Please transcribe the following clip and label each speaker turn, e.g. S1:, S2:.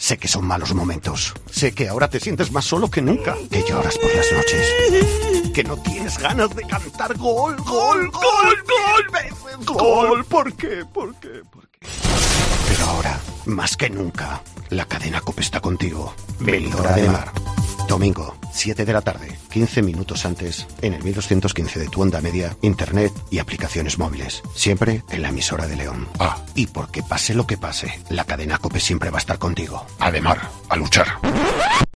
S1: Sé que son malos momentos. Sé que ahora te sientes más solo que nunca. Que lloras por las noches. Que no tienes ganas de cantar gol, gol, gol, gol, veces gol. ¿Por qué? ¿Por qué? ¿Por qué? Pero ahora, más que nunca, la cadena COPE está contigo. Venidora de Mar. Domingo, 7 de la tarde, 15 minutos antes, en el 1215 de tu onda media, internet y aplicaciones móviles. Siempre en la emisora de León. Y porque pase lo que pase, la cadena COPE siempre va a estar contigo.
S2: Ademar, a luchar.